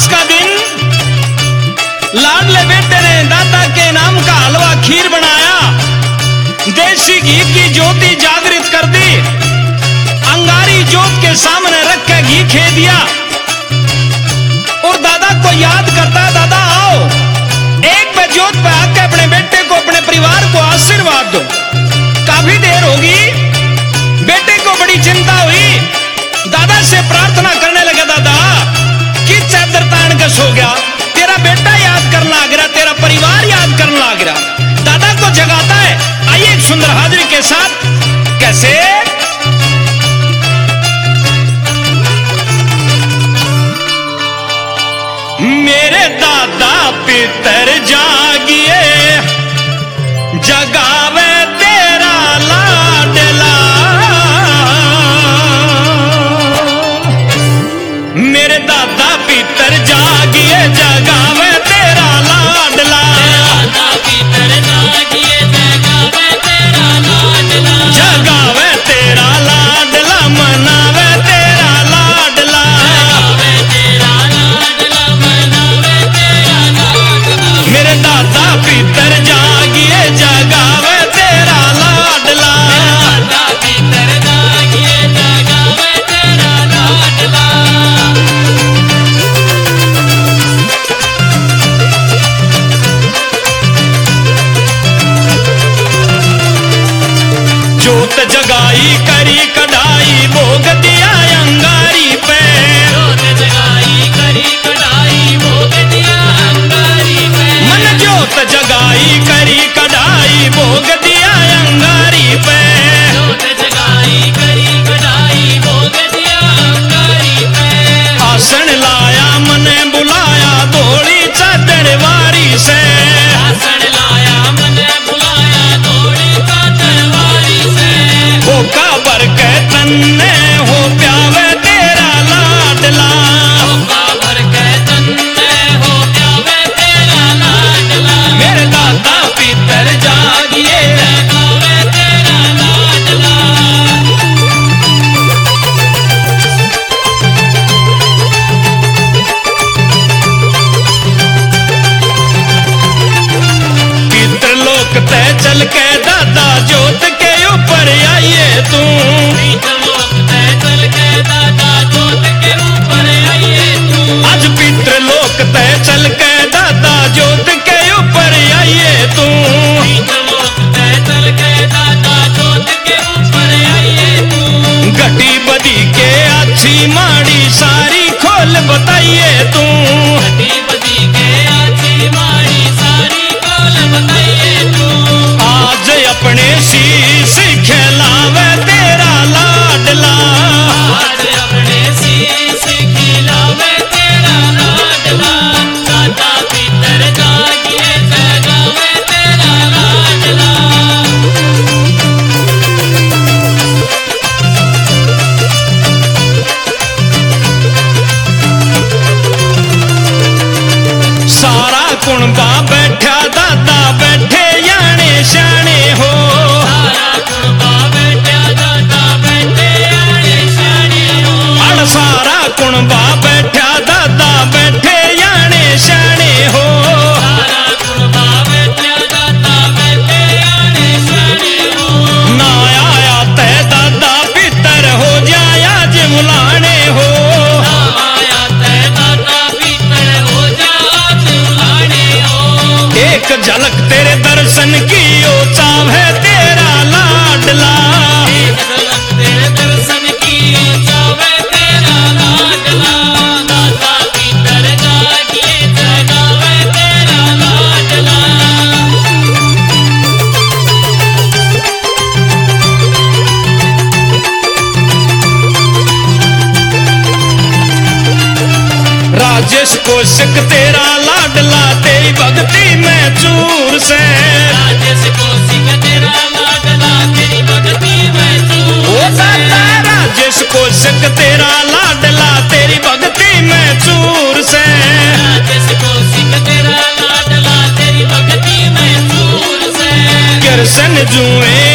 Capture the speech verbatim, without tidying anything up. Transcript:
का दिन लाडले बेटे ने दादा के नाम का हलवा खीर बनाया, देसी घी की ज्योति जागृत कर दी, अंगारी जोत के सामने रख के घी खे दिया और दादा को याद करता है, दादा आओ एक बार जोत पे आके अपने बेटे को, अपने परिवार को आशीर्वाद दो। काफी देर होगी, बेटे को बड़ी चिंता हुई, दादा से प्रार्थना करने लगे, दादा कि चादर तान के सो गया, तेरा बेटा याद करने लग रहा, तेरा परिवार याद करने लग रहा। दादा को जगाता है। आइए एक सुंदर हाजिरी के साथ, कैसे मेरे दादा पितर जागिए, जगावे तेरा लाडला, मेरे दादा पितर जागिए, जगावे तेरा लाडला, दादा पितर जागिए, जगावे तेरा लाडला, जगावे तेरा लाडला, मनावे तेरा लाडला, जगावे तेरा लाडला, मनावे तेरा लाडला, मेरे दादा पितर जागिए, जगावे तेरा लाडला, दादा पितर जागिए, जगावे तेरा लाडला। जोत जगाई करी कढ़ाई, भोग दिया अंगारी पे, जोत जगाई करी कढ़ाई, भोग दिया अंगारी पे, मन जोत जगाई करी कढ़ाई, भोग दिया अंगारी पे, जोत जगाई करी कढ़ाई, भोग दिया अंगारी पे, आसन लाया मने बुलाया, धोली चादर वारी से, आसन लाया मने बुलाया, थोड़ी चादर वारी से, भोका भर के तन्ने हो प्यावे तेरा लाडला, भोका भर के तन्ने हो प्यावे तेरा लाडला, मेरे दादा पितर जागिए, जगावे तेरा लाडला। पितृलोक ते चल के दादा जोत के ऊपर आइए तू, पितृलोक ते चल के दादा जोत के ऊपर आइए तू, आज पितृलोक ते चल के दादा जोत के ऊपर आइए तू, पितृलोक ते चल के दादा जोत के ऊपर आइए तू, घटी बदी के अच्छी माड़ी सारी खोल बताइए तू, घटी बदी के आछी माड़ी सारी खोल बताइए तू, आज अपने शीश खिलावे तेरा लाडला, आज अपने शीश खिलावे तेरा लाडला, दादा पितर जागिए, जगावे तेरा लाडला। सारा कुणबा बैठा दादा बैठे याने शाने हो, सारा कुणबा बैठा दादा बैठे आने शाने हो, अड़ सारा कुणबा बैठा दादा बैठे याने शाने हो, सारा कुणबा बैठा दादा बैठे आने शाने हो, ना आया ते दादा पितर हो जाया जिमुलाने हो, ना आया ते दादा पितर हो जा आज उलाने हो, एक झलक तेरे दर्शन की ओ चाहे तेरा लाडला, एक झलक तेरे दर्शन की चावे तेरा लाडला, दादा पितर जागिए, जगावे तेरा लाडला। राजेश कोशक तेरा लाडला, तेरी भक्ति में चूर से, राजेश कौशिक तेरा लाडला, तेरी भक्ति में चूर ओ से, दादा राजेश कोशक तेरा लाडला, तेरी भक्ति में चूर से, राजेश कौशिक तेरा लाडला, तेरी भक्ति में चूर से, कृष्ण जुए